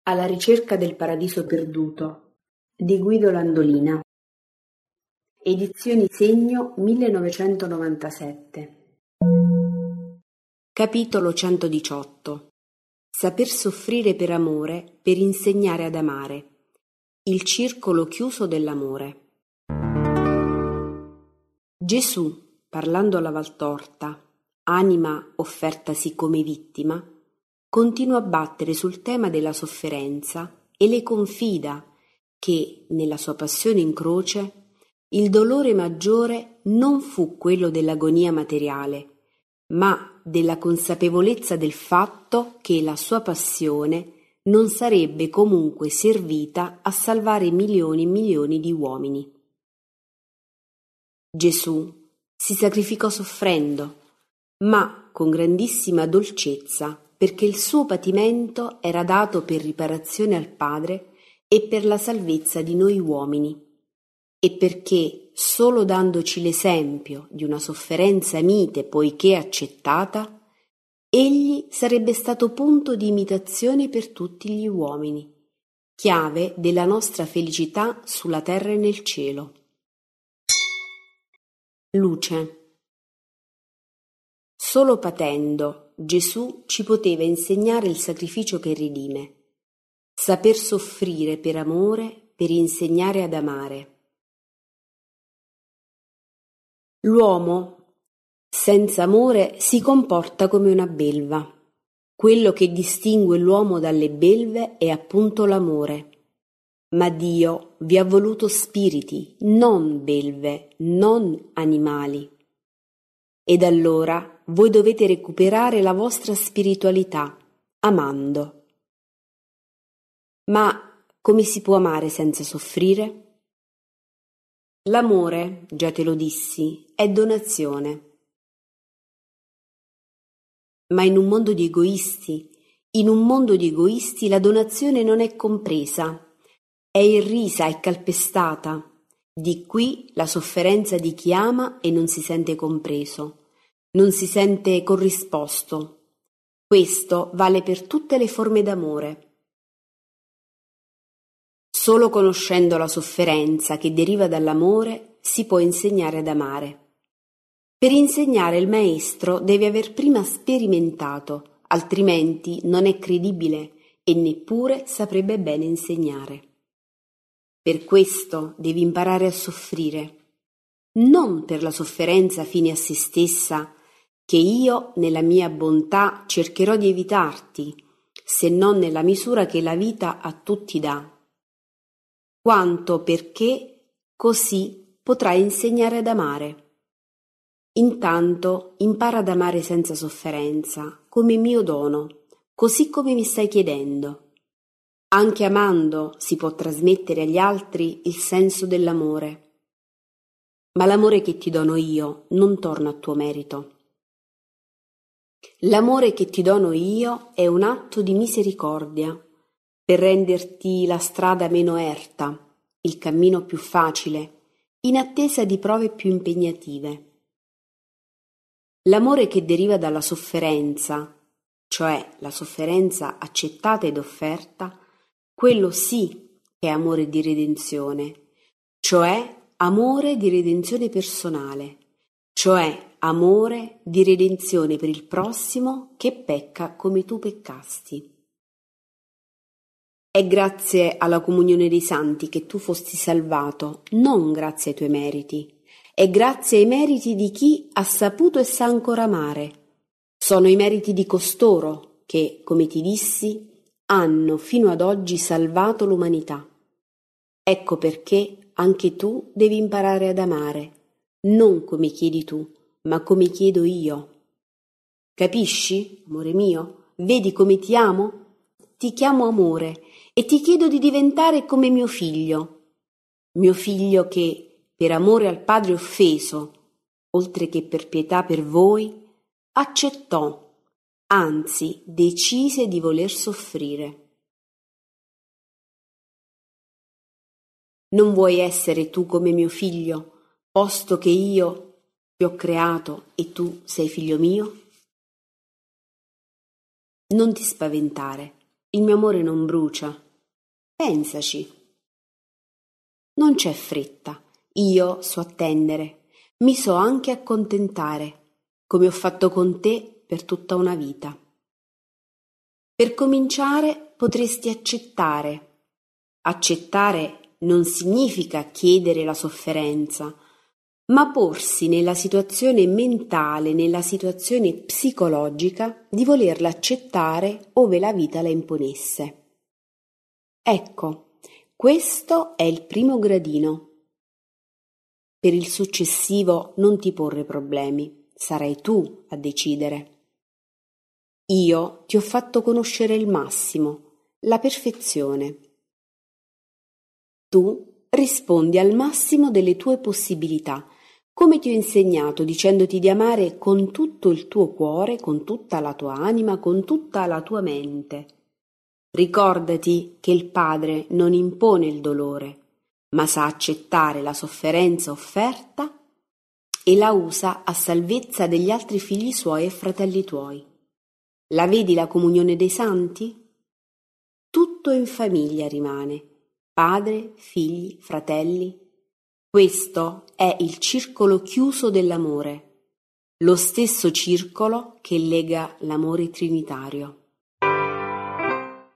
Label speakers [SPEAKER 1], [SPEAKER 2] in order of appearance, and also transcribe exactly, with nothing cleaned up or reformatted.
[SPEAKER 1] Alla ricerca del paradiso perduto di Guido Landolina. Edizioni Segno millenovecentonovantasette. Capitolo centodiciotto. Saper soffrire per amore, per insegnare ad amare. Il circolo chiuso dell'amore. Gesù, parlando alla Valtorta, anima offertasi come vittima, continua a battere sul tema della sofferenza e le confida che, nella sua passione in croce, il dolore maggiore non fu quello dell'agonia materiale, ma della consapevolezza del fatto che la sua passione non sarebbe comunque servita a salvare milioni e milioni di uomini. Gesù si sacrificò soffrendo, ma con grandissima dolcezza, perché il suo patimento era dato per riparazione al Padre e per la salvezza di noi uomini, e perché solo dandoci l'esempio di una sofferenza mite poiché accettata, egli sarebbe stato punto di imitazione per tutti gli uomini, chiave della nostra felicità sulla terra e nel cielo. Luce. Solo patendo, Gesù ci poteva insegnare il sacrificio che redime, saper soffrire per amore, per insegnare ad amare. L'uomo, senza amore, si comporta come una belva. Quello che distingue l'uomo dalle belve è appunto l'amore. Ma Dio vi ha voluto spiriti, non belve, non animali. Ed allora voi dovete recuperare la vostra spiritualità, amando. Ma come si può amare senza soffrire? L'amore, già te lo dissi, è donazione. Ma in un mondo di egoisti, in un mondo di egoisti la donazione non è compresa, è irrisa e calpestata. Di qui la sofferenza di chi ama e non si sente compreso, non si sente corrisposto. Questo vale per tutte le forme d'amore. Solo conoscendo la sofferenza che deriva dall'amore si può insegnare ad amare. Per insegnare il maestro deve aver prima sperimentato, altrimenti non è credibile e neppure saprebbe bene insegnare. Per questo devi imparare a soffrire, non per la sofferenza fine a se stessa, che io nella mia bontà cercherò di evitarti, se non nella misura che la vita a tutti dà, quanto perché così potrai insegnare ad amare. Intanto impara ad amare senza sofferenza, come mio dono, così come mi stai chiedendo. Anche amando si può trasmettere agli altri il senso dell'amore. Ma l'amore che ti dono io non torna a tuo merito. L'amore che ti dono io è un atto di misericordia, per renderti la strada meno erta, il cammino più facile, in attesa di prove più impegnative. L'amore che deriva dalla sofferenza, cioè la sofferenza accettata ed offerta, quello sì che è amore di redenzione, cioè amore di redenzione personale, cioè amore di redenzione per il prossimo che pecca come tu peccasti. È grazie alla comunione dei santi che tu fosti salvato, non grazie ai tuoi meriti. È grazie ai meriti di chi ha saputo e sa ancora amare. Sono i meriti di costoro che, come ti dissi, hanno fino ad oggi salvato l'umanità. Ecco perché anche tu devi imparare ad amare, non come chiedi tu, ma come chiedo io. Capisci, amore mio? Vedi come ti amo? Ti chiamo amore e ti chiedo di diventare come mio figlio. Mio figlio che, per amore al Padre offeso, oltre che per pietà per voi, accettò, anzi decise di voler soffrire. Non vuoi essere tu come mio figlio, posto che io ti ho creato e tu sei figlio mio? Non ti spaventare, Il mio amore non brucia. Pensaci. Non c'è fretta. Io so attendere. Mi so anche accontentare, come ho fatto con te per tutta una vita. Per cominciare potresti accettare. Accettare non significa chiedere la sofferenza, ma porsi nella situazione mentale, nella situazione psicologica di volerla accettare ove la vita la imponesse. Ecco, questo è il primo gradino. Per il successivo non ti porre problemi, sarai tu a decidere. Io ti ho fatto conoscere il massimo, la perfezione. Tu rispondi al massimo delle tue possibilità, come ti ho insegnato dicendoti di amare con tutto il tuo cuore, con tutta la tua anima, con tutta la tua mente. Ricordati che il Padre non impone il dolore, ma sa accettare la sofferenza offerta e la usa a salvezza degli altri figli suoi e fratelli tuoi. La vedi la comunione dei santi? Tutto in famiglia rimane, padre, figli, fratelli. Questo è il circolo chiuso dell'amore, lo stesso circolo che lega l'amore trinitario.